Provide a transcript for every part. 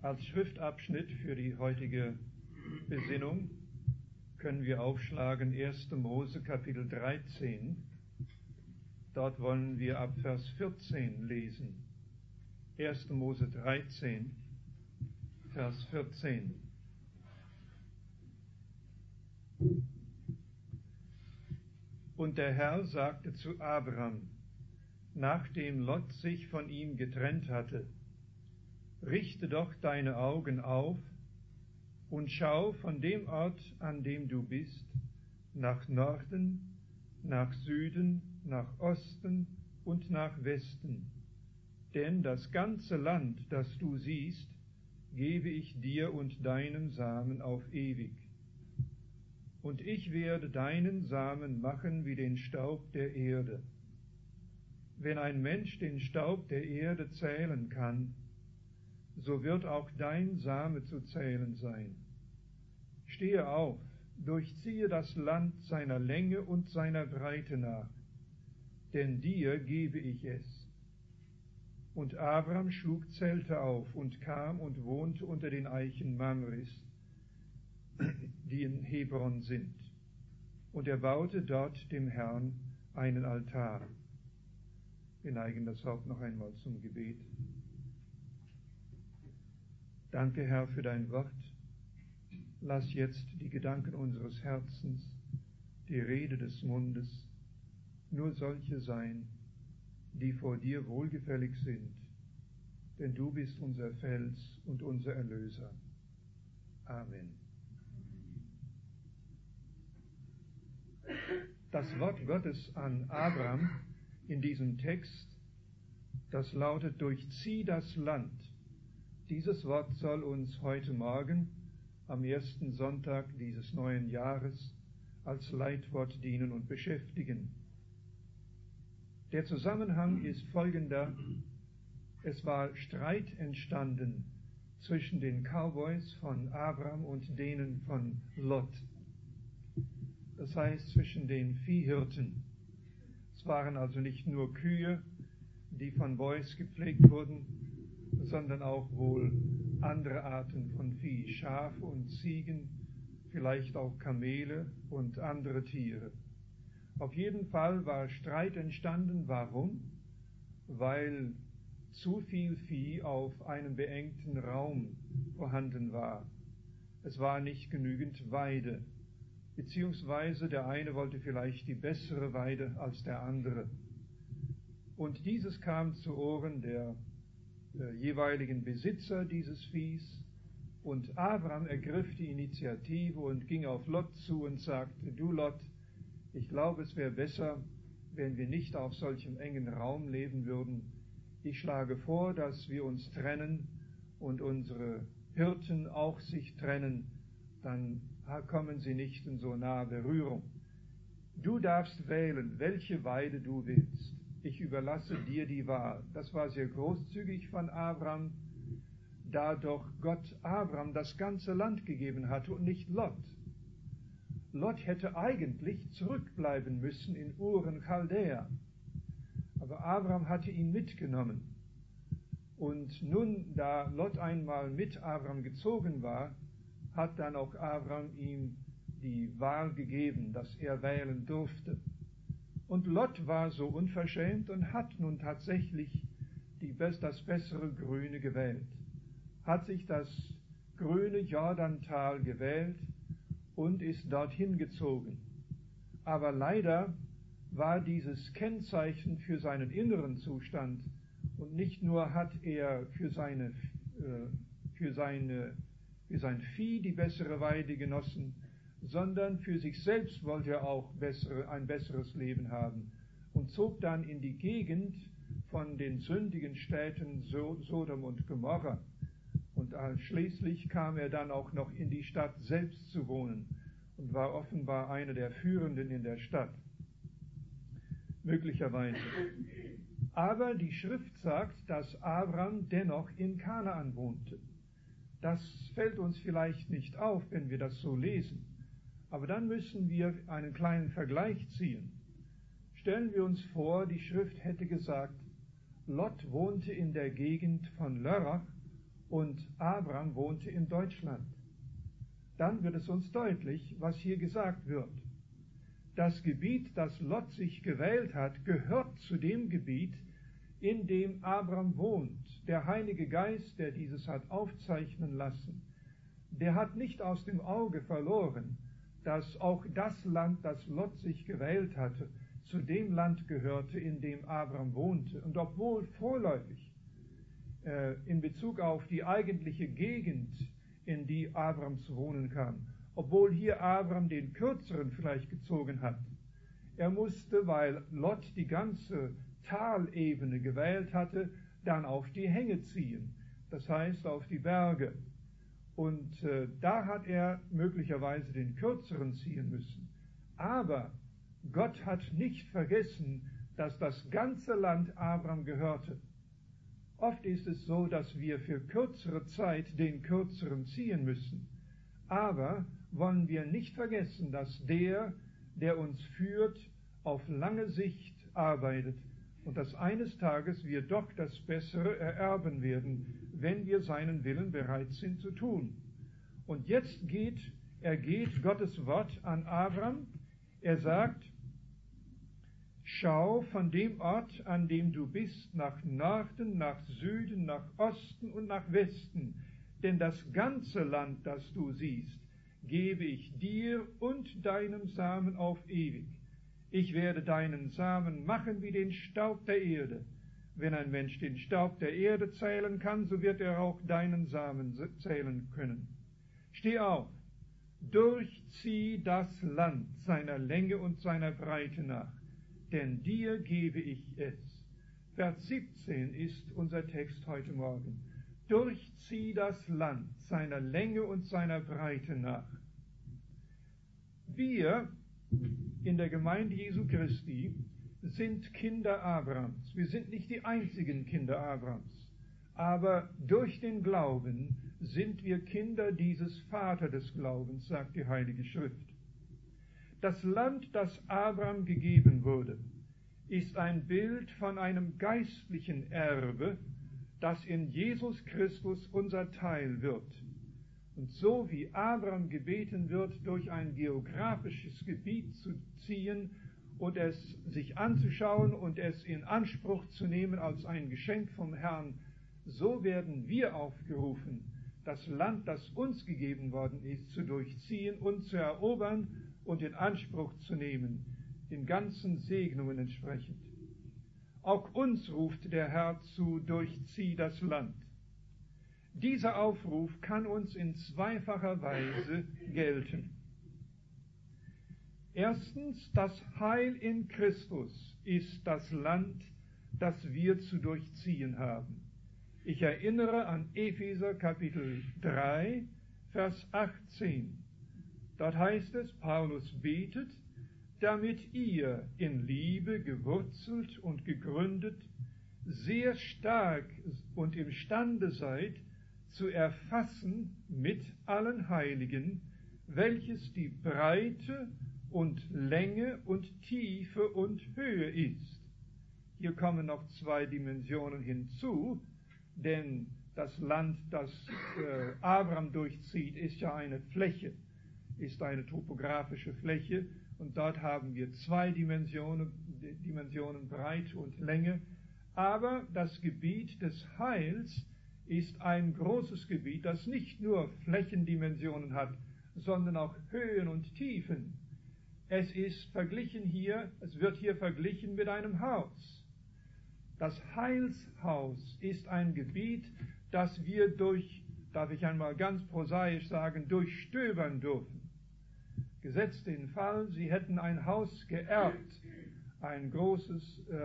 Als Schriftabschnitt für die heutige Besinnung können wir aufschlagen 1. Mose Kapitel 13. Dort wollen wir ab Vers 14 lesen. 1. Mose 13, Vers 14. Und der Herr sagte zu Abram, nachdem Lot sich von ihm getrennt hatte: Richte doch deine Augen auf und schau von dem Ort, an dem du bist, nach Norden, nach Süden, nach Osten und nach Westen. Denn das ganze Land, das du siehst, gebe ich dir und deinem Samen auf ewig. Und ich werde deinen Samen machen wie den Staub der Erde. Wenn ein Mensch den Staub der Erde zählen kann, so wird auch dein Same zu zählen sein. Stehe auf, durchziehe das Land seiner Länge und seiner Breite nach, denn dir gebe ich es. Und Abram schlug Zelte auf und kam und wohnte unter den Eichen Mamres, die in Hebron sind. Und er baute dort dem Herrn einen Altar. Wir neigen das Haupt noch einmal zum Gebet. Danke, Herr, für dein Wort. Lass jetzt die Gedanken unseres Herzens, die Rede des Mundes, nur solche sein, die vor dir wohlgefällig sind, denn du bist unser Fels und unser Erlöser. Amen. Das Wort Gottes an Abram in diesem Text, das lautet: Durchzieh das Land. Dieses Wort soll uns heute Morgen, am ersten Sonntag dieses neuen Jahres, als Leitwort dienen und beschäftigen. Der Zusammenhang ist folgender: Es war Streit entstanden zwischen den Cowboys von Abram und denen von Lot. Das heißt, zwischen den Viehhirten. Es waren also nicht nur Kühe, die von Boys gepflegt wurden, sondern auch wohl andere Arten von Vieh, Schafe und Ziegen, vielleicht auch Kamele und andere Tiere. Auf jeden Fall war Streit entstanden. Warum? Weil zu viel Vieh auf einem beengten Raum vorhanden war. Es war nicht genügend Weide, beziehungsweise der eine wollte vielleicht die bessere Weide als der andere. Und dieses kam zu Ohren der jeweiligen Besitzer dieses Viehs, und Abram ergriff die Initiative und ging auf Lot zu und sagte: Du Lot, ich glaube, es wäre besser, wenn wir nicht auf solchem engen Raum leben würden. Ich schlage vor, dass wir uns trennen und unsere Hirten auch sich trennen, dann kommen sie nicht in so nahe Berührung. Du darfst wählen, welche Weide du willst. Ich überlasse dir die Wahl. Das war sehr großzügig von Abram, da doch Gott Abram das ganze Land gegeben hatte und nicht Lot. Lot hätte eigentlich zurückbleiben müssen in Ur in Chaldäa, aber Abram hatte ihn mitgenommen. Und nun, da Lot einmal mit Abram gezogen war, hat dann auch Abram ihm die Wahl gegeben, dass er wählen durfte. Und Lot war so unverschämt und hat nun tatsächlich das bessere Grüne gewählt, hat sich das grüne Jordantal gewählt und ist dorthin gezogen. Aber leider war dieses Kennzeichen für seinen inneren Zustand, und nicht nur hat er für sein Vieh die bessere Weide genossen, sondern für sich selbst wollte er auch ein besseres Leben haben und zog dann in die Gegend von den sündigen Städten Sodom und Gomorra. Und schließlich kam er dann auch noch in die Stadt selbst zu wohnen und war offenbar einer der Führenden in der Stadt, möglicherweise. Aber die Schrift sagt, dass Abram dennoch in Kanaan wohnte. Das fällt uns vielleicht nicht auf, wenn wir das so lesen. Aber dann müssen wir einen kleinen Vergleich ziehen. Stellen wir uns vor, die Schrift hätte gesagt, Lot wohnte in der Gegend von Lörrach und Abraham wohnte in Deutschland. Dann wird es uns deutlich, was hier gesagt wird. Das Gebiet, das Lot sich gewählt hat, gehört zu dem Gebiet, in dem Abraham wohnt. Der Heilige Geist, der dieses hat aufzeichnen lassen, der hat nicht aus dem Auge verloren, dass auch das Land, das Lot sich gewählt hatte, zu dem Land gehörte, in dem Abraham wohnte. Und obwohl vorläufig in Bezug auf die eigentliche Gegend, in die Abraham zu wohnen kam, obwohl hier Abraham den kürzeren vielleicht gezogen hat, er musste, weil Lot die ganze Talebene gewählt hatte, dann auf die Hänge ziehen, das heißt auf die Berge. Und da hat er möglicherweise den kürzeren ziehen müssen. Aber Gott hat nicht vergessen, dass das ganze Land Abraham gehörte. Oft ist es so, dass wir für kürzere Zeit den kürzeren ziehen müssen. Aber wollen wir nicht vergessen, dass der uns führt, auf lange Sicht arbeitet und dass eines Tages wir doch das Bessere ererben werden, wenn wir seinen Willen bereit sind zu tun. Und jetzt ergeht Gottes Wort an Abraham. Er sagt, schau von dem Ort, an dem du bist, nach Norden, nach Süden, nach Osten und nach Westen. Denn das ganze Land, das du siehst, gebe ich dir und deinem Samen auf ewig. Ich werde deinen Samen machen wie den Staub der Erde. Wenn ein Mensch den Staub der Erde zählen kann, so wird er auch deinen Samen zählen können. Steh auf, durchzieh das Land seiner Länge und seiner Breite nach, denn dir gebe ich es. Vers 17 ist unser Text heute Morgen. Durchzieh das Land seiner Länge und seiner Breite nach. Wir in der Gemeinde Jesu Christi sind Kinder Abrahams. Wir sind nicht die einzigen Kinder Abrahams, aber durch den Glauben sind wir Kinder dieses Vater des Glaubens, sagt die Heilige Schrift. Das Land, das Abraham gegeben wurde, ist ein Bild von einem geistlichen Erbe, das in Jesus Christus unser Teil wird. Und so wie Abraham gebeten wird, durch ein geografisches Gebiet zu ziehen und es sich anzuschauen und es in Anspruch zu nehmen als ein Geschenk vom Herrn, so werden wir aufgerufen, das Land, das uns gegeben worden ist, zu durchziehen und zu erobern und in Anspruch zu nehmen, den ganzen Segnungen entsprechend. Auch uns ruft der Herr zu, durchzieh das Land. Dieser Aufruf kann uns in zweifacher Weise gelten. Erstens, das Heil in Christus ist das Land, das wir zu durchziehen haben. Ich erinnere an Epheser Kapitel 3, Vers 18. Dort heißt es, Paulus betet, damit ihr in Liebe gewurzelt und gegründet, sehr stark und imstande seid, zu erfassen mit allen Heiligen, welches die Breite und Länge und Tiefe und Höhe ist. Hier kommen noch zwei Dimensionen hinzu, denn das Land, das Abraham durchzieht, ist ja eine Fläche, ist eine topografische Fläche, und dort haben wir zwei Dimensionen Breite und Länge. Aber das Gebiet des Heils ist ein großes Gebiet, das nicht nur Flächendimensionen hat, sondern auch Höhen und Tiefen. Es wird hier verglichen mit einem Haus. Das Heilshaus ist ein Gebiet, das wir darf ich einmal ganz prosaisch sagen, durchstöbern dürfen. Gesetzt den Fall, Sie hätten ein Haus geerbt, eine große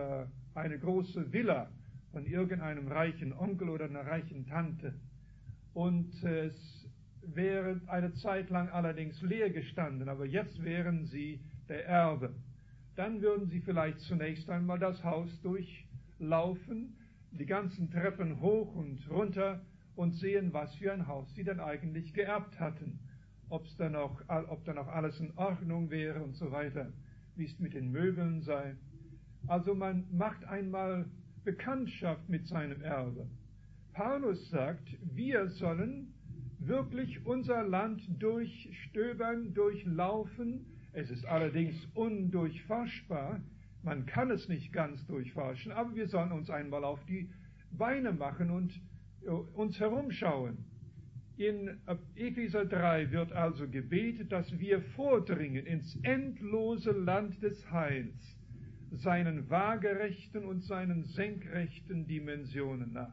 Villa von irgendeinem reichen Onkel oder einer reichen Tante. Und es wäre eine Zeit lang allerdings leer gestanden, aber jetzt wären Sie der Erbe. Dann würden Sie vielleicht zunächst einmal das Haus durchlaufen, die ganzen Treppen hoch und runter und sehen, was für ein Haus Sie denn eigentlich geerbt hatten. Ob da noch alles in Ordnung wäre und so weiter, wie es mit den Möbeln sei. Also man macht einmal Bekanntschaft mit seinem Erbe. Paulus sagt, wir sollen wirklich unser Land durchstöbern, durchlaufen. Es ist allerdings undurchforschbar. Man kann es nicht ganz durchforschen, aber wir sollen uns einmal auf die Beine machen und uns herumschauen. In Epheser 3 wird also gebetet, dass wir vordringen ins endlose Land des Heils, seinen waagerechten und seinen senkrechten Dimensionen nach.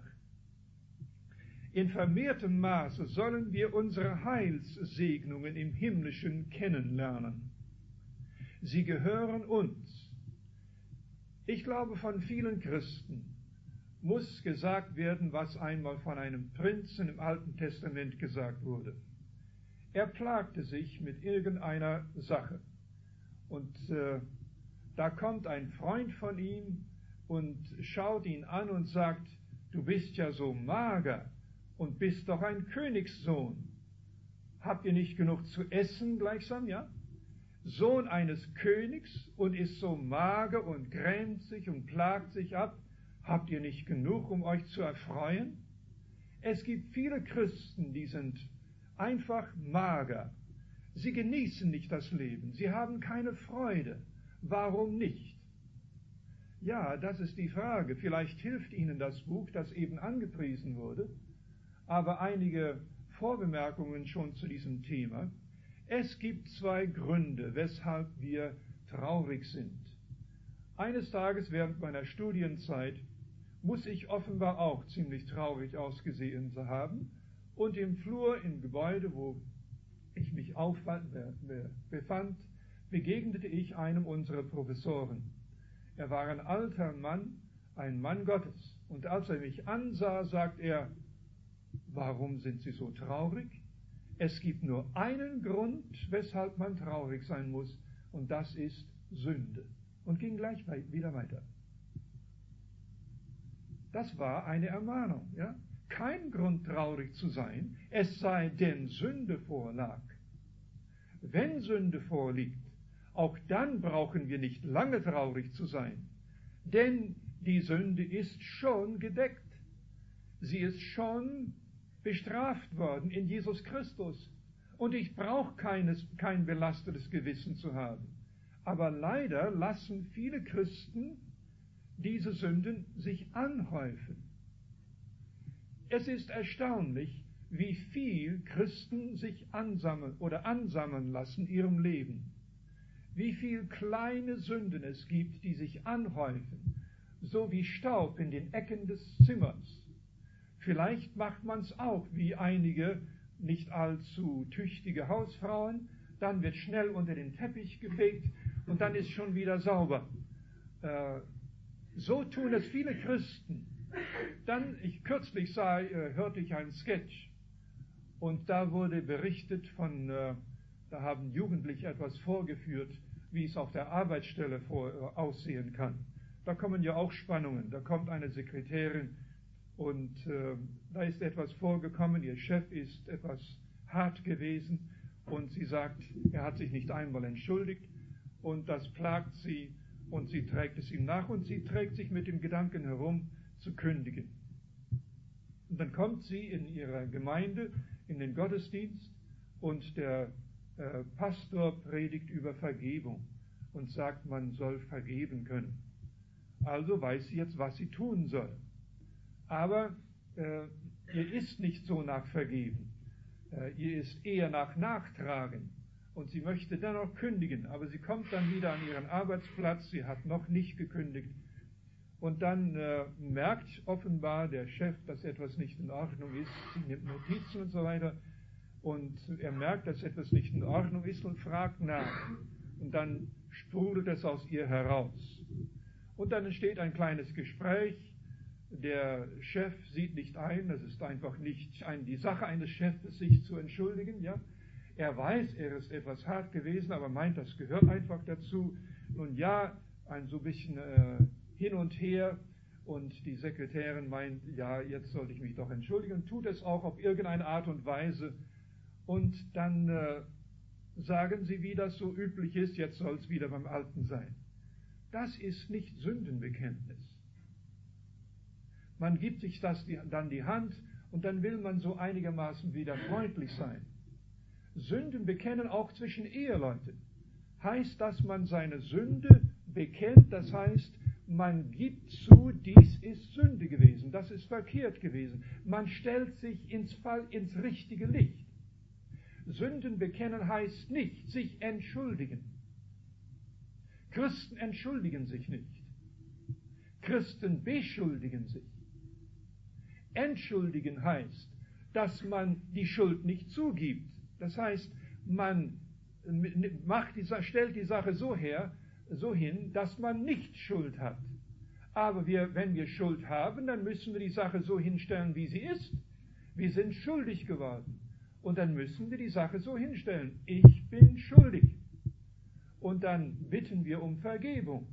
In vermehrtem Maße sollen wir unsere Heilssegnungen im Himmlischen kennenlernen. Sie gehören uns. Ich glaube, von vielen Christen muss gesagt werden, was einmal von einem Prinzen im Alten Testament gesagt wurde. Er plagte sich mit irgendeiner Sache. Und da kommt ein Freund von ihm und schaut ihn an und sagt, du bist ja so mager und bist doch ein Königssohn. Habt ihr nicht genug zu essen gleichsam, ja? Sohn eines Königs und ist so mager und grämt sich und plagt sich ab. Habt ihr nicht genug, um euch zu erfreuen? Es gibt viele Christen, die sind einfach mager. Sie genießen nicht das Leben. Sie haben keine Freude. Warum nicht? Ja, das ist die Frage. Vielleicht hilft Ihnen das Buch, das eben angepriesen wurde, aber einige Vorbemerkungen schon zu diesem Thema. Es gibt zwei Gründe, weshalb wir traurig sind. Eines Tages während meiner Studienzeit muss ich offenbar auch ziemlich traurig ausgesehen haben, und im Flur im Gebäude, wo ich mich befand, begegnete ich einem unserer Professoren. Er war ein alter Mann, ein Mann Gottes, und als er mich ansah, sagt er, warum sind Sie so traurig? Es gibt nur einen Grund, weshalb man traurig sein muss, und das ist Sünde. Und ging gleich wieder weiter. Das war eine Ermahnung, ja? Kein Grund traurig zu sein, es sei denn Sünde vorlag. Wenn Sünde vorliegt, auch dann brauchen wir nicht lange traurig zu sein, denn die Sünde ist schon gedeckt. Sie ist schon bestraft worden in Jesus Christus. Und ich brauche kein belastetes Gewissen zu haben. Aber leider lassen viele Christen diese Sünden sich anhäufen. Es ist erstaunlich, wie viel Christen sich ansammeln lassen in ihrem Leben. Wie viel kleine Sünden es gibt, die sich anhäufen, so wie Staub in den Ecken des Zimmers. Vielleicht macht man es auch wie einige nicht allzu tüchtige Hausfrauen, dann wird schnell unter den Teppich gefegt und dann ist schon wieder sauber. So tun es viele Christen. Dann, kürzlich hörte ich einen Sketch und da wurde berichtet da haben Jugendliche etwas vorgeführt, wie es auf der Arbeitsstelle aussehen kann. Da kommen ja auch Spannungen. Da kommt eine Sekretärin und da ist etwas vorgekommen, ihr Chef ist etwas hart gewesen und sie sagt, er hat sich nicht einmal entschuldigt und das plagt sie und sie trägt es ihm nach und sie trägt sich mit dem Gedanken herum, zu kündigen. Und dann kommt sie in ihrer Gemeinde in den Gottesdienst und der Pastor predigt über Vergebung und sagt, man soll vergeben können. Also weiß sie jetzt, was sie tun soll. Aber ihr ist nicht so nach Vergeben. Ihr ist eher nach Nachtragen. Und sie möchte dennoch kündigen. Aber sie kommt dann wieder an ihren Arbeitsplatz. Sie hat noch nicht gekündigt. Und dann merkt offenbar der Chef, dass etwas nicht in Ordnung ist. Sie nimmt Notizen und so weiter. Und er merkt, dass etwas nicht in Ordnung ist und fragt nach. Und dann sprudelt es aus ihr heraus. Und dann entsteht ein kleines Gespräch. Der Chef sieht nicht ein, es ist einfach nicht die Sache eines Chefs, sich zu entschuldigen. Ja? Er weiß, er ist etwas hart gewesen, aber meint, das gehört einfach dazu. Nun ja, so ein bisschen hin und her. Und die Sekretärin meint, ja, jetzt sollte ich mich doch entschuldigen. Und tut es auch auf irgendeine Art und Weise. Und dann sagen sie, wie das so üblich ist, jetzt soll es wieder beim Alten sein. Das ist nicht Sündenbekenntnis. Man gibt sich dann die Hand und dann will man so einigermaßen wieder freundlich sein. Sünden bekennen auch zwischen Eheleuten. Heißt, dass man seine Sünde bekennt, das heißt, man gibt zu, dies ist Sünde gewesen, das ist verkehrt gewesen. Man stellt sich ins richtige Licht. Sünden bekennen heißt nicht sich entschuldigen. Christen entschuldigen sich nicht. Christen beschuldigen sich. Entschuldigen heißt, dass man die Schuld nicht zugibt. Das heißt, man stellt die Sache so hin, dass man nicht Schuld hat. Aber wenn wir Schuld haben, dann müssen wir die Sache so hinstellen, wie sie ist. Wir sind schuldig geworden. Und dann müssen wir die Sache so hinstellen. Ich bin schuldig. Und dann bitten wir um Vergebung.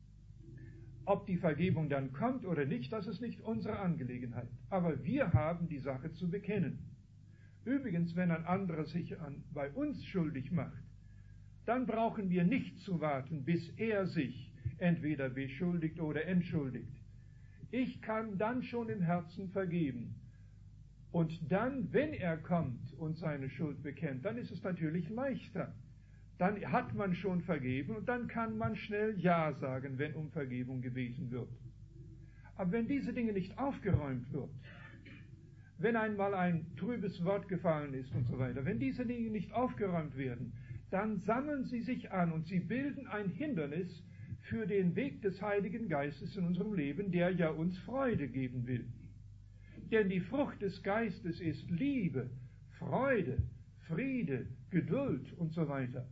Ob die Vergebung dann kommt oder nicht, das ist nicht unsere Angelegenheit. Aber wir haben die Sache zu bekennen. Übrigens, wenn ein anderer sich bei uns schuldig macht, dann brauchen wir nicht zu warten, bis er sich entweder beschuldigt oder entschuldigt. Ich kann dann schon im Herzen vergeben. Und dann, wenn er kommt und seine Schuld bekennt, dann ist es natürlich leichter. Dann hat man schon vergeben und dann kann man schnell Ja sagen, wenn um Vergebung gebeten wird. Aber wenn diese Dinge nicht aufgeräumt wird, wenn einmal ein trübes Wort gefallen ist und so weiter, wenn diese Dinge nicht aufgeräumt werden, dann sammeln sie sich an und sie bilden ein Hindernis für den Weg des Heiligen Geistes in unserem Leben, der ja uns Freude geben will. Denn die Frucht des Geistes ist Liebe, Freude, Friede, Geduld und so weiter.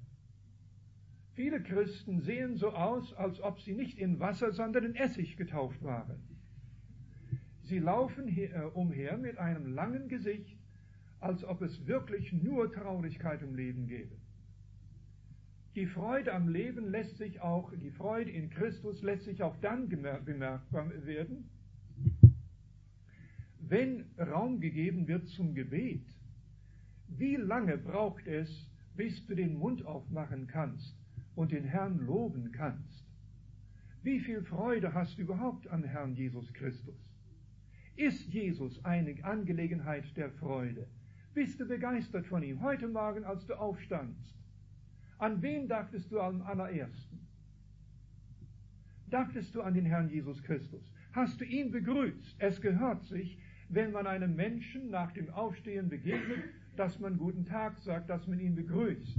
Viele Christen sehen so aus, als ob sie nicht in Wasser, sondern in Essig getauft waren. Sie laufen umher mit einem langen Gesicht, als ob es wirklich nur Traurigkeit im Leben gäbe. Die Freude am Leben die Freude in Christus lässt sich auch dann bemerkbar werden, wenn Raum gegeben wird zum Gebet. Wie lange braucht es, bis du den Mund aufmachen kannst und den Herrn loben kannst? Wie viel Freude hast du überhaupt an Herrn Jesus Christus? Ist Jesus eine Angelegenheit der Freude? Bist du begeistert von ihm? Heute Morgen, als du aufstandst, an wen dachtest du am allerersten? Dachtest du an den Herrn Jesus Christus? Hast du ihn begrüßt? Es gehört sich, wenn man einem Menschen nach dem Aufstehen begegnet, dass man guten Tag sagt, dass man ihn begrüßt.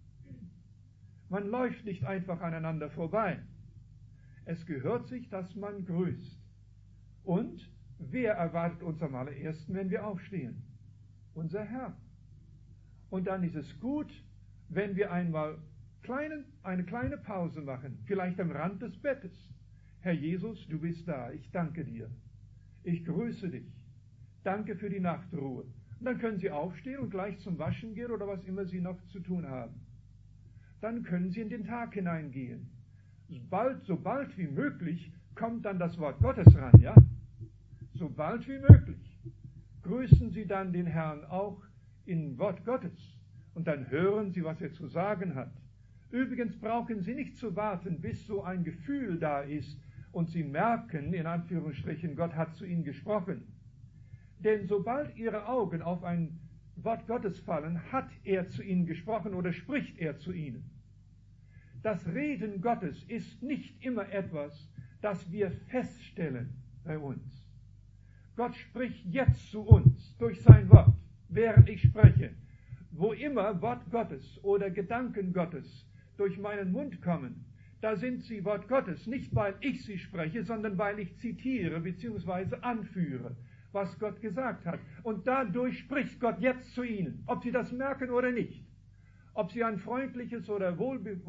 Man läuft nicht einfach aneinander vorbei. Es gehört sich, dass man grüßt. Und wer erwartet uns am allerersten, wenn wir aufstehen? Unser Herr. Und dann ist es gut, wenn wir einmal eine kleine Pause machen, vielleicht am Rand des Bettes. Herr Jesus, du bist da, ich danke dir. Ich grüße dich. Danke für die Nachtruhe. Und dann können Sie aufstehen und gleich zum Waschen gehen oder was immer Sie noch zu tun haben. Dann können Sie in den Tag hineingehen. Sobald wie möglich kommt dann das Wort Gottes ran, ja? Sobald wie möglich. Grüßen Sie dann den Herrn auch im Wort Gottes. Und dann hören Sie, was er zu sagen hat. Übrigens brauchen Sie nicht zu warten, bis so ein Gefühl da ist und Sie merken, in Anführungsstrichen, Gott hat zu Ihnen gesprochen. Denn sobald Ihre Augen auf ein Wort Gottes fallen, hat er zu Ihnen gesprochen oder spricht er zu Ihnen. Das Reden Gottes ist nicht immer etwas, das wir feststellen bei uns. Gott spricht jetzt zu uns durch sein Wort, während ich spreche. Wo immer Wort Gottes oder Gedanken Gottes durch meinen Mund kommen, da sind sie Wort Gottes, nicht weil ich sie spreche, sondern weil ich zitiere bzw. anführe, was Gott gesagt hat. Und dadurch spricht Gott jetzt zu ihnen, ob sie das merken oder nicht. Ob sie ein freundliches oder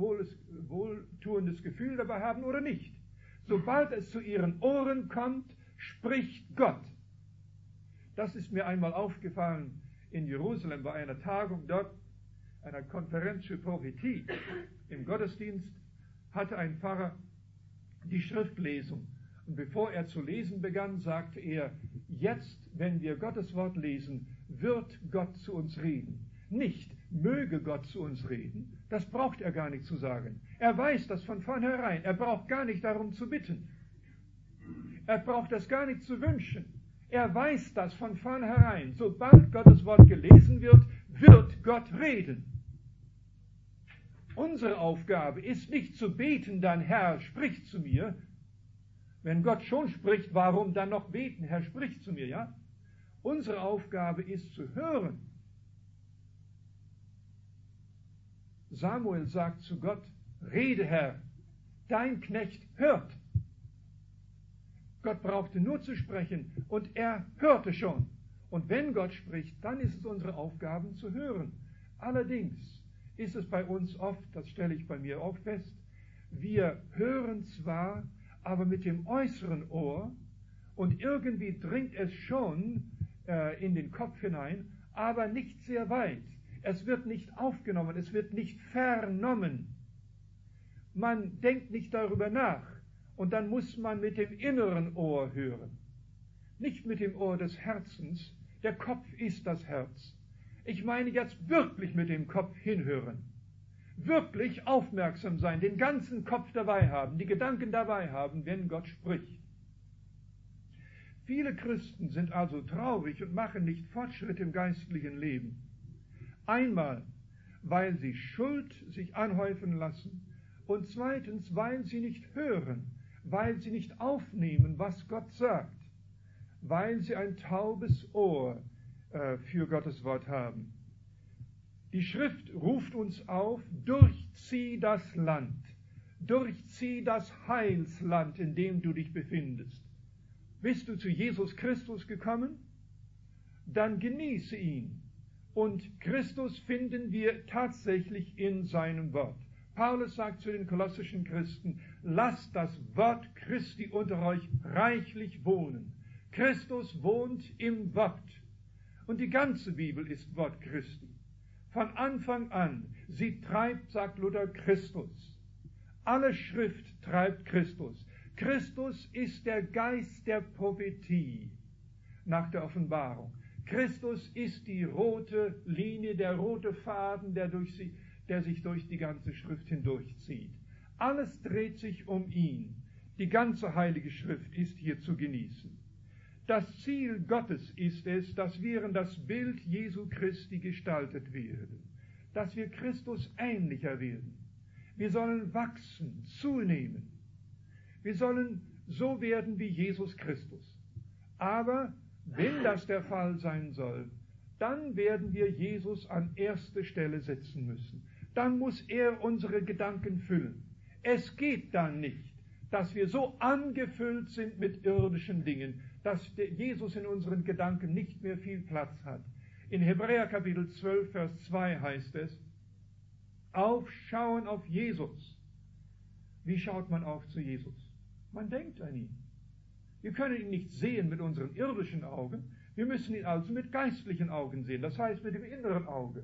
wohltuendes Gefühl dabei haben oder nicht. Sobald es zu ihren Ohren kommt, spricht Gott. Das ist mir einmal aufgefallen in Jerusalem bei einer Tagung dort, einer Konferenz für Prophetie. Im Gottesdienst hatte ein Pfarrer die Schriftlesung. Und bevor er zu lesen begann, sagte er, jetzt, wenn wir Gottes Wort lesen, wird Gott zu uns reden. Nicht, möge Gott zu uns reden, das braucht er gar nicht zu sagen. Er weiß das von vornherein, er braucht gar nicht darum zu bitten. Er braucht das gar nicht zu wünschen. Er weiß das von vornherein. Sobald Gottes Wort gelesen wird, wird Gott reden. Unsere Aufgabe ist nicht zu beten, dann Herr, sprich zu mir. Wenn Gott schon spricht, warum dann noch beten? Herr, sprich zu mir, ja? Unsere Aufgabe ist zu hören. Samuel sagt zu Gott, rede Herr, dein Knecht hört. Gott brauchte nur zu sprechen und er hörte schon. Und wenn Gott spricht, dann ist es unsere Aufgabe zu hören. Allerdings ist es bei uns oft, das stelle ich bei mir auch fest, wir hören zwar, aber mit dem äußeren Ohr und irgendwie dringt es schon in den Kopf hinein, aber nicht sehr weit. Es wird nicht aufgenommen, es wird nicht vernommen. Man denkt nicht darüber nach und dann muss man mit dem inneren Ohr hören. Nicht mit dem Ohr des Herzens, der Kopf ist das Herz. Ich meine jetzt wirklich mit dem Kopf hinhören. Wirklich aufmerksam sein, den ganzen Kopf dabei haben, die Gedanken dabei haben, wenn Gott spricht. Viele Christen sind also traurig und machen nicht Fortschritt im geistlichen Leben. Einmal, weil sie Schuld sich anhäufen lassen und zweitens, weil sie nicht hören, weil sie nicht aufnehmen, was Gott sagt, weil sie ein taubes Ohr für Gottes Wort haben. Die Schrift ruft uns auf, durchzieh das Land, durchzieh das Heilsland, in dem du dich befindest. Bist du zu Jesus Christus gekommen? Dann genieße ihn. Und Christus finden wir tatsächlich in seinem Wort. Paulus sagt zu den kolossischen Christen, lasst das Wort Christi unter euch reichlich wohnen. Christus wohnt im Wort. Und die ganze Bibel ist Wort Christi. Von Anfang an, sie treibt, sagt Luther, Christus. Alle Schrift treibt Christus. Christus ist der Geist der Prophetie nach der Offenbarung. Christus ist die rote Linie, der rote Faden, der sich durch die ganze Schrift hindurchzieht. Alles dreht sich um ihn. Die ganze Heilige Schrift ist hier zu genießen. Das Ziel Gottes ist es, dass wir in das Bild Jesu Christi gestaltet werden, dass wir Christus ähnlicher werden. Wir sollen wachsen, zunehmen. Wir sollen so werden wie Jesus Christus. Aber wenn das der Fall sein soll, dann werden wir Jesus an erste Stelle setzen müssen. Dann muss er unsere Gedanken füllen. Es geht dann nicht, dass wir so angefüllt sind mit irdischen Dingen, dass Jesus in unseren Gedanken nicht mehr viel Platz hat. In Hebräer Kapitel 12, Vers 2 heißt es, aufschauen auf Jesus. Wie schaut man auf zu Jesus? Man denkt an ihn. Wir können ihn nicht sehen mit unseren irdischen Augen, wir müssen ihn also mit geistlichen Augen sehen, das heißt mit dem inneren Auge.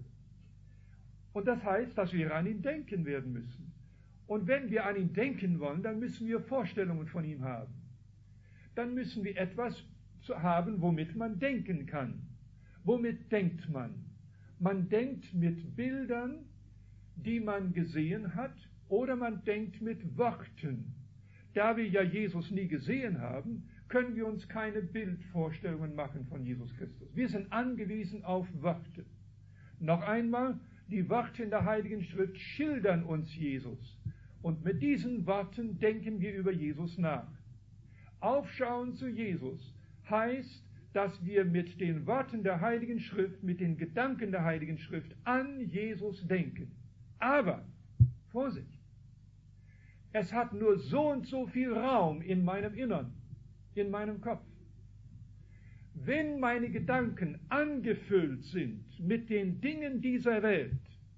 Und das heißt, dass wir an ihn denken werden müssen. Und wenn wir an ihn denken wollen, dann müssen wir Vorstellungen von ihm haben. Dann müssen wir etwas haben, womit man denken kann. Womit denkt man? Man denkt mit Bildern, die man gesehen hat, oder man denkt mit Worten. Da wir ja Jesus nie gesehen haben, können wir uns keine Bildvorstellungen machen von Jesus Christus. Wir sind angewiesen auf Worte. Noch einmal, die Worte in der Heiligen Schrift schildern uns Jesus. Und mit diesen Worten denken wir über Jesus nach. Aufschauen zu Jesus heißt, dass wir mit den Worten der Heiligen Schrift, mit den Gedanken der Heiligen Schrift an Jesus denken. Aber, Vorsicht, es hat nur so und so viel Raum in meinem Innern, in meinem Kopf. Wenn meine Gedanken angefüllt sind mit den Dingen dieser Welt,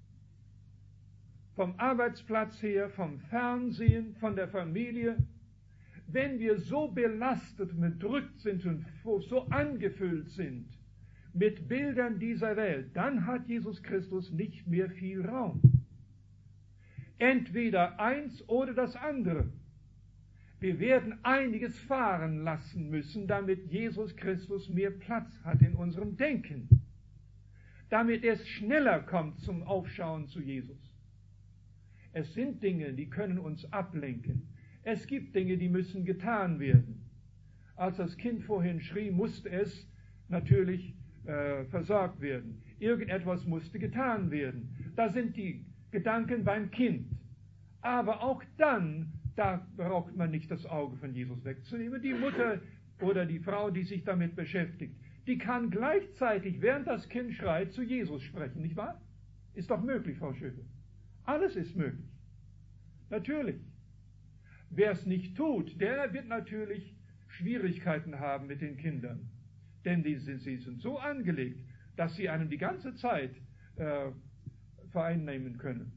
vom Arbeitsplatz her, vom Fernsehen, von der Familie, wenn wir so belastet und bedrückt sind und so angefüllt sind mit Bildern dieser Welt, dann hat Jesus Christus nicht mehr viel Raum. Entweder eins oder das andere. Wir werden einiges fahren lassen müssen, damit Jesus Christus mehr Platz hat in unserem Denken, damit es schneller kommt zum Aufschauen zu Jesus. Es sind Dinge, die können uns ablenken. Es gibt Dinge, die müssen getan werden. Als das Kind vorhin schrie, musste es natürlich versorgt werden. Irgendetwas musste getan werden. Da sind die Gedanken beim Kind. Aber auch dann, da braucht man nicht das Auge von Jesus wegzunehmen. Die Mutter oder die Frau, die sich damit beschäftigt, die kann gleichzeitig, während das Kind schreit, zu Jesus sprechen, nicht wahr? Ist doch möglich, Frau Schöfe. Alles ist möglich. Natürlich. Wer es nicht tut, der wird natürlich Schwierigkeiten haben mit den Kindern. Denn sie sind so angelegt, dass sie einem die ganze Zeit vereinnehmen können.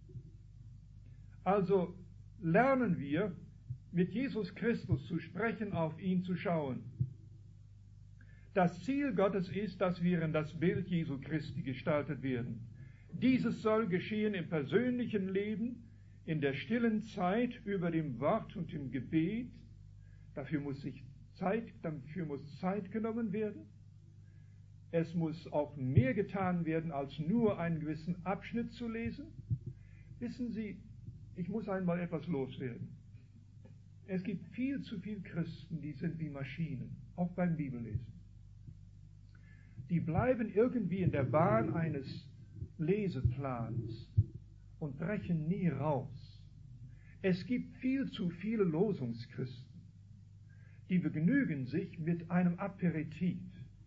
Also lernen wir, mit Jesus Christus zu sprechen, auf ihn zu schauen. Das Ziel Gottes ist, dass wir in das Bild Jesu Christi gestaltet werden. Dieses soll geschehen im persönlichen Leben, in der stillen Zeit über dem Wort und im Gebet. Dafür muss Zeit genommen werden. Es muss auch mehr getan werden, als nur einen gewissen Abschnitt zu lesen. Wissen Sie, ich muss einmal etwas loswerden. Es gibt viel zu viele Christen, die sind wie Maschinen, auch beim Bibellesen. Die bleiben irgendwie in der Bahn eines Leseplans und brechen nie raus. Es gibt viel zu viele Losungschristen, die begnügen sich mit einem Aperitif.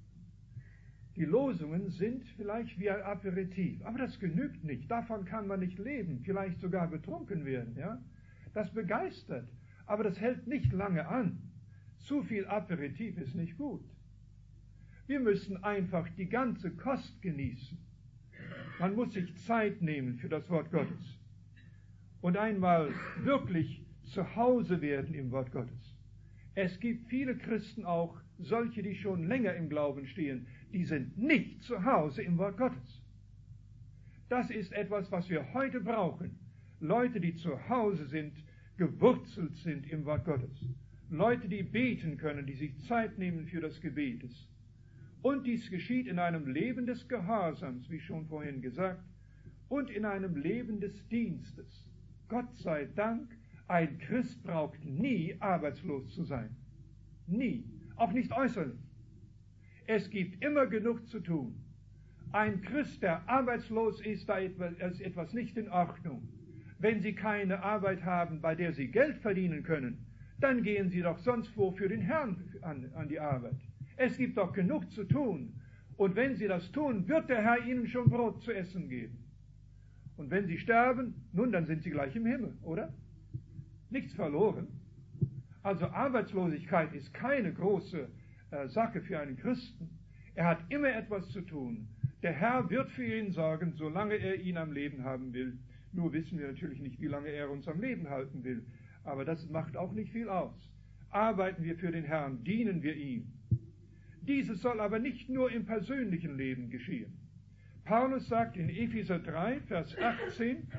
Die Losungen sind vielleicht wie ein Aperitif, aber das genügt nicht. Davon kann man nicht leben, vielleicht sogar betrunken werden. Ja? Das begeistert, aber das hält nicht lange an. Zu viel Aperitif ist nicht gut. Wir müssen einfach die ganze Kost genießen. Man muss sich Zeit nehmen für das Wort Gottes und einmal wirklich zu Hause werden im Wort Gottes. Es gibt viele Christen auch, solche, die schon länger im Glauben stehen, die sind nicht zu Hause im Wort Gottes. Das ist etwas, was wir heute brauchen. Leute, die zu Hause sind, gewurzelt sind im Wort Gottes. Leute, die beten können, die sich Zeit nehmen für das Gebetes. Und dies geschieht in einem Leben des Gehorsams, wie schon vorhin gesagt, und in einem Leben des Dienstes. Gott sei Dank, ein Christ braucht nie arbeitslos zu sein. Nie. Auch nicht äußerlich. Es gibt immer genug zu tun. Ein Christ, der arbeitslos ist, da ist etwas nicht in Ordnung. Wenn Sie keine Arbeit haben, bei der Sie Geld verdienen können, dann gehen Sie doch sonst wo für den Herrn an die Arbeit. Es gibt doch genug zu tun. Und wenn Sie das tun, wird der Herr Ihnen schon Brot zu essen geben. Und wenn Sie sterben, nun, dann sind Sie gleich im Himmel, oder? Nichts verloren. Also Arbeitslosigkeit ist keine große Sache für einen Christen. Er hat immer etwas zu tun. Der Herr wird für ihn sorgen, solange er ihn am Leben haben will. Nur wissen wir natürlich nicht, wie lange er uns am Leben halten will. Aber das macht auch nicht viel aus. Arbeiten wir für den Herrn, dienen wir ihm. Dieses soll aber nicht nur im persönlichen Leben geschehen. Paulus sagt in Epheser 3, Vers 18,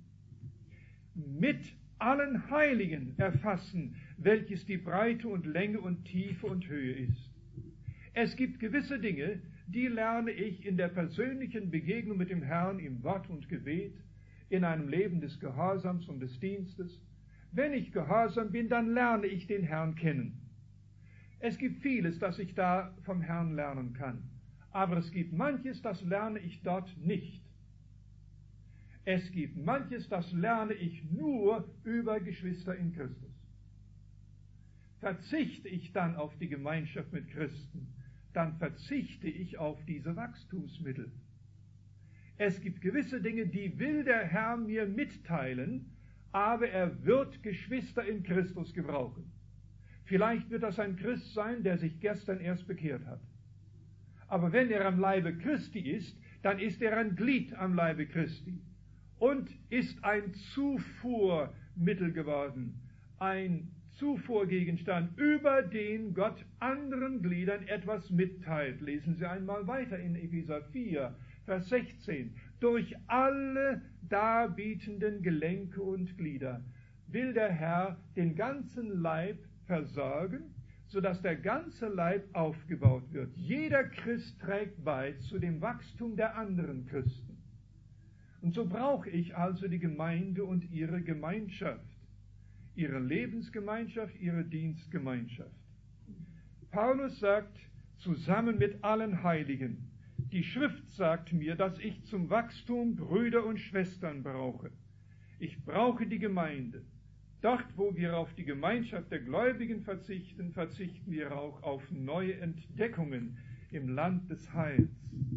mit allen Heiligen erfassen, welches die Breite und Länge und Tiefe und Höhe ist. Es gibt gewisse Dinge, die lerne ich in der persönlichen Begegnung mit dem Herrn im Wort und Gebet, in einem Leben des Gehorsams und des Dienstes. Wenn ich gehorsam bin, dann lerne ich den Herrn kennen. Es gibt vieles, das ich da vom Herrn lernen kann. Aber es gibt manches, das lerne ich dort nicht. Es gibt manches, das lerne ich nur über Geschwister in Christus. Verzichte ich dann auf die Gemeinschaft mit Christen, dann verzichte ich auf diese Wachstumsmittel. Es gibt gewisse Dinge, die will der Herr mir mitteilen, aber er wird Geschwister in Christus gebrauchen. Vielleicht wird das ein Christ sein, der sich gestern erst bekehrt hat. Aber wenn er am Leibe Christi ist, dann ist er ein Glied am Leibe Christi und ist ein Zufuhrmittel geworden, ein Zufuhrgegenstand, über den Gott anderen Gliedern etwas mitteilt. Lesen Sie einmal weiter in Epheser 4, Vers 16. Durch alle darbietenden Gelenke und Glieder will der Herr den ganzen Leib versorgen, sodass der ganze Leib aufgebaut wird. Jeder Christ trägt bei zu dem Wachstum der anderen Christen. Und so brauche ich also die Gemeinde und ihre Gemeinschaft, ihre Lebensgemeinschaft, ihre Dienstgemeinschaft. Paulus sagt, zusammen mit allen Heiligen, die Schrift sagt mir, dass ich zum Wachstum Brüder und Schwestern brauche. Ich brauche die Gemeinde. Dort, wo wir auf die Gemeinschaft der Gläubigen verzichten, verzichten wir auch auf neue Entdeckungen im Land des Heils.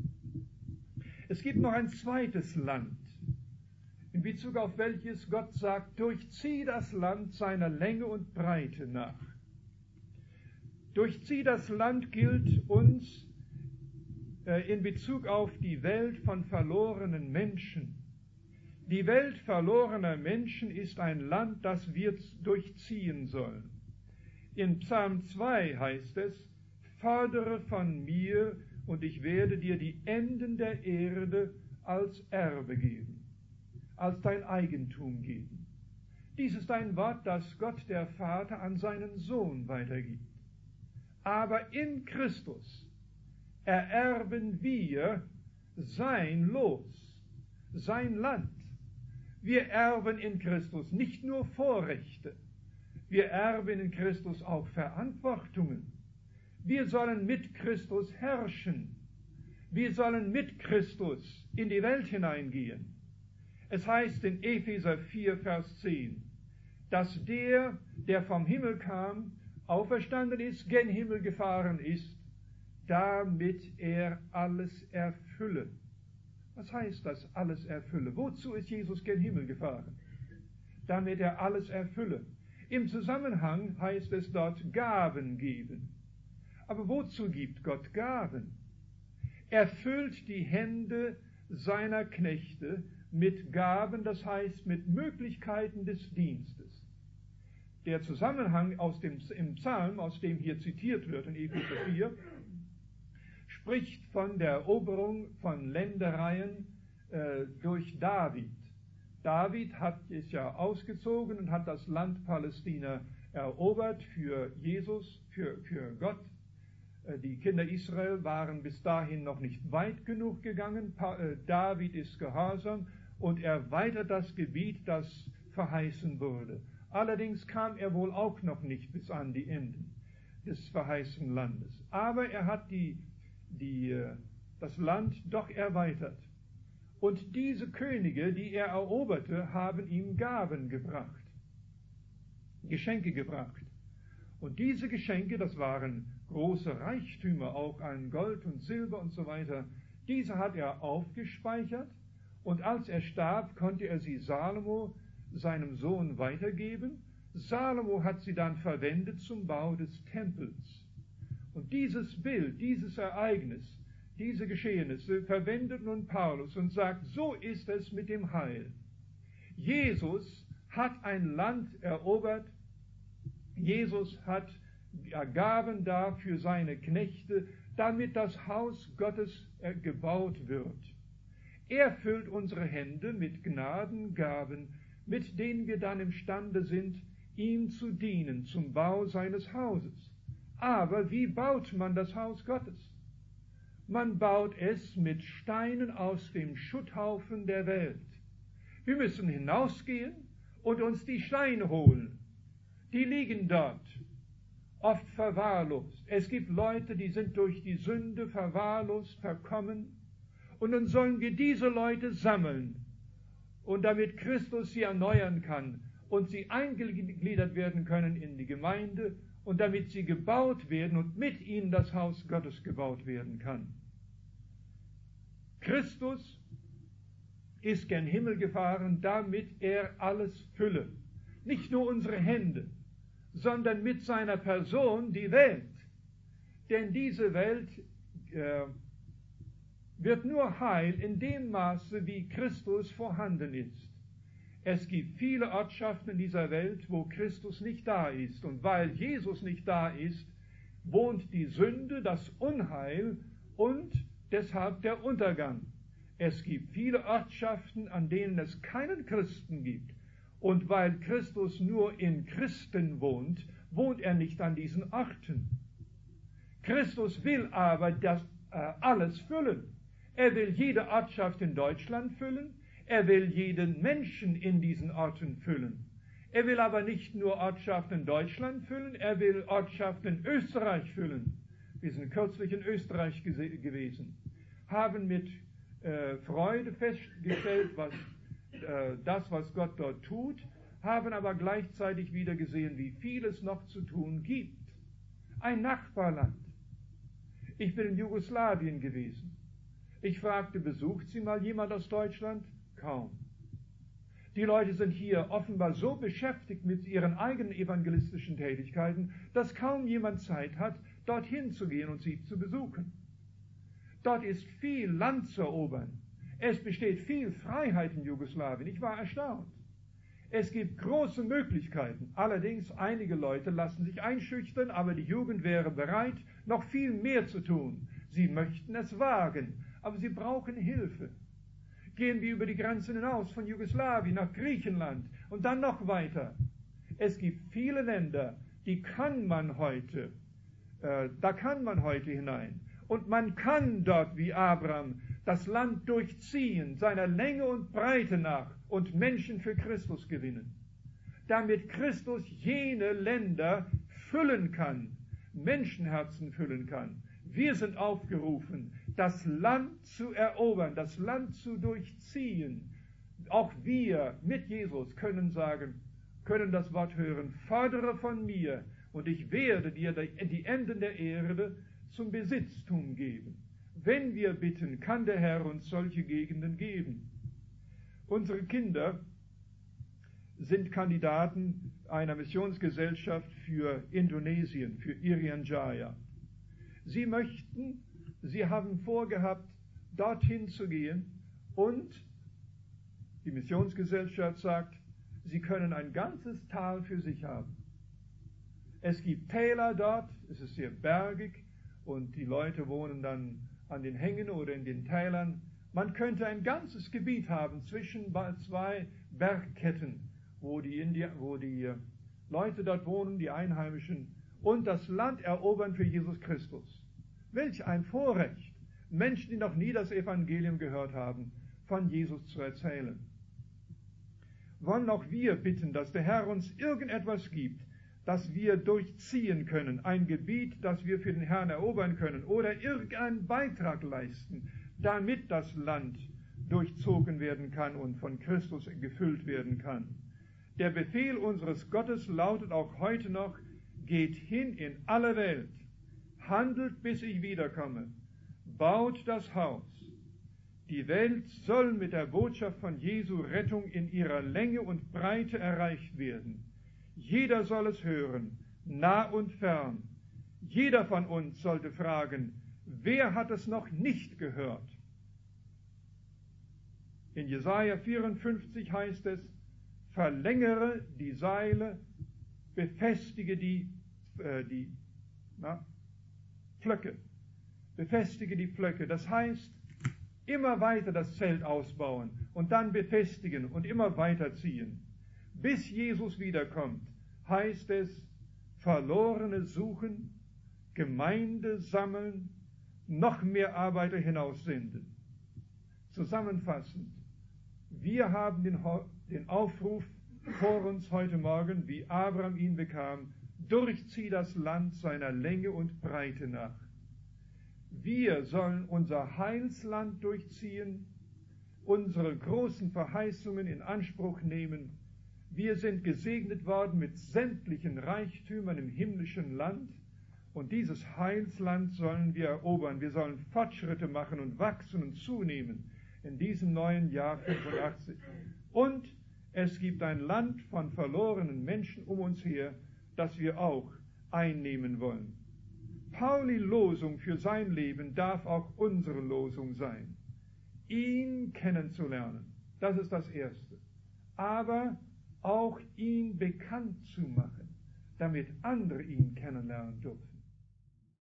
Es gibt noch ein zweites Land, in Bezug auf welches Gott sagt, durchzieh das Land seiner Länge und Breite nach. Durchzieh das Land gilt uns in Bezug auf die Welt von verlorenen Menschen. Die Welt verlorener Menschen ist ein Land, das wir durchziehen sollen. In Psalm 2 heißt es, fordere von mir und ich werde dir die Enden der Erde als Erbe geben, als dein Eigentum geben. Dies ist ein Wort, das Gott der Vater an seinen Sohn weitergibt. Aber in Christus ererben wir sein Los, sein Land. Wir erben in Christus nicht nur Vorrechte, wir erben in Christus auch Verantwortungen. Wir sollen mit Christus herrschen. Wir sollen mit Christus in die Welt hineingehen. Es heißt in Epheser 4, Vers 10, dass der vom Himmel kam, auferstanden ist, gen Himmel gefahren ist, damit er alles erfülle. Was heißt das, alles erfülle? Wozu ist Jesus gen Himmel gefahren? Damit er alles erfülle. Im Zusammenhang heißt es dort Gaben geben. Aber wozu gibt Gott Gaben? Er füllt die Hände seiner Knechte mit Gaben, das heißt mit Möglichkeiten des Dienstes. Der Zusammenhang im Psalm, aus dem hier zitiert wird in Epheser 4, spricht von der Eroberung von Ländereien durch David. David ist ja ausgezogen und hat das Land Palästina erobert für Jesus, für Gott. Die Kinder Israel waren bis dahin noch nicht weit genug gegangen. David ist gehorsam und erweitert das Gebiet, das verheißen wurde. Allerdings kam er wohl auch noch nicht bis an die Enden des verheißenen Landes. Aber er hat das Land doch erweitert. Und diese Könige, die er eroberte, haben ihm Gaben gebracht, Geschenke gebracht. Und diese Geschenke, das waren große Reichtümer, auch an Gold und Silber und so weiter, diese hat er aufgespeichert und als er starb, konnte er sie Salomo, seinem Sohn, weitergeben. Salomo hat sie dann verwendet zum Bau des Tempels. Und dieses Bild, dieses Ereignis, diese Geschehnisse verwendet nun Paulus und sagt, so ist es mit dem Heil. Jesus hat ein Land erobert, Jesus hat Gaben da für seine Knechte, damit das Haus Gottes gebaut wird. Er füllt unsere Hände mit Gnadengaben, mit denen wir dann imstande sind, ihm zu dienen zum Bau seines Hauses. Aber wie baut man das Haus Gottes? Man baut es mit Steinen aus dem Schutthaufen der Welt. Wir müssen hinausgehen und uns die Steine holen. Die liegen dort, oft verwahrlost. Es gibt Leute, die sind durch die Sünde verwahrlost, verkommen. Und nun sollen wir diese Leute sammeln. Und damit Christus sie erneuern kann und sie eingegliedert werden können in die Gemeinde und damit sie gebaut werden und mit ihnen das Haus Gottes gebaut werden kann. Christus ist gen Himmel gefahren, damit er alles fülle. Nicht nur unsere Hände, sondern mit seiner Person die Welt. Denn diese Welt wird nur heil in dem Maße, wie Christus vorhanden ist. Es gibt viele Ortschaften in dieser Welt, wo Christus nicht da ist. Und weil Jesus nicht da ist, wohnt die Sünde, das Unheil und deshalb der Untergang. Es gibt viele Ortschaften, an denen es keinen Christen gibt. Und weil Christus nur in Christen wohnt, wohnt er nicht an diesen Orten. Christus will aber das alles füllen. Er will jede Ortschaft in Deutschland füllen. Er will jeden Menschen in diesen Orten füllen. Er will aber nicht nur Ortschaften in Deutschland füllen, er will Ortschaften in Österreich füllen. Wir sind kürzlich in Österreich gewesen, haben mit Freude festgestellt, was Gott dort tut, haben aber gleichzeitig wieder gesehen, wie viel es noch zu tun gibt. Ein Nachbarland. Ich bin in Jugoslawien gewesen. Ich fragte, besucht Sie mal jemand aus Deutschland? Kaum. Die Leute sind hier offenbar so beschäftigt mit ihren eigenen evangelistischen Tätigkeiten, dass kaum jemand Zeit hat, dorthin zu gehen und sie zu besuchen. Dort ist viel Land zu erobern. Es besteht viel Freiheit in Jugoslawien. Ich war erstaunt. Es gibt große Möglichkeiten. Allerdings, einige Leute lassen sich einschüchtern, aber die Jugend wäre bereit, noch viel mehr zu tun. Sie möchten es wagen, aber sie brauchen Hilfe. Gehen wir über die Grenzen hinaus, von Jugoslawien nach Griechenland und dann noch weiter. Es gibt viele Länder, da kann man heute hinein. Und man kann dort wie Abraham das Land durchziehen, seiner Länge und Breite nach, und Menschen für Christus gewinnen. Damit Christus jene Länder füllen kann, Menschenherzen füllen kann. Wir sind aufgerufen, das Land zu erobern, das Land zu durchziehen. Auch wir mit Jesus können das Wort hören, fordere von mir, und ich werde dir die Enden der Erde zum Besitztum geben. Wenn wir bitten, kann der Herr uns solche Gegenden geben. Unsere Kinder sind Kandidaten einer Missionsgesellschaft für Indonesien, für Irian Jaya. Sie haben vorgehabt, dorthin zu gehen, und die Missionsgesellschaft sagt, sie können ein ganzes Tal für sich haben. Es gibt Täler dort, es ist sehr bergig, und die Leute wohnen dann an den Hängen oder in den Tälern. Man könnte ein ganzes Gebiet haben zwischen zwei Bergketten, wo die Leute dort wohnen, die Einheimischen, und das Land erobern für Jesus Christus. Welch ein Vorrecht, Menschen, die noch nie das Evangelium gehört haben, von Jesus zu erzählen. Wollen auch wir bitten, dass der Herr uns irgendetwas gibt, dass wir durchziehen können, ein Gebiet, das wir für den Herrn erobern können, oder irgendeinen Beitrag leisten, damit das Land durchzogen werden kann und von Christus gefüllt werden kann. Der Befehl unseres Gottes lautet auch heute noch, geht hin in alle Welt, handelt, bis ich wiederkomme, baut das Haus. Die Welt soll mit der Botschaft von Jesu Rettung in ihrer Länge und Breite erreicht werden. Jeder soll es hören, nah und fern. Jeder von uns sollte fragen, wer hat es noch nicht gehört? In Jesaja 54 heißt es, verlängere die Seile, befestige die Pflöcke. Befestige die Pflöcke. Das heißt, immer weiter das Zelt ausbauen und dann befestigen und immer weiterziehen. Bis Jesus wiederkommt, heißt es, Verlorene suchen, Gemeinde sammeln, noch mehr Arbeiter hinaussenden. Zusammenfassend, wir haben den Aufruf vor uns heute Morgen, wie Abraham ihn bekam, durchzieh das Land seiner Länge und Breite nach. Wir sollen unser Heilsland durchziehen, unsere großen Verheißungen in Anspruch nehmen. Wir sind gesegnet worden mit sämtlichen Reichtümern im himmlischen Land, und dieses Heilsland sollen wir erobern. Wir sollen Fortschritte machen und wachsen und zunehmen in diesem neuen Jahr 85. Und es gibt ein Land von verlorenen Menschen um uns her, das wir auch einnehmen wollen. Pauli Losung für sein Leben darf auch unsere Losung sein. Ihn kennenzulernen, das ist das Erste. Aber auch ihn bekannt zu machen, damit andere ihn kennenlernen dürfen.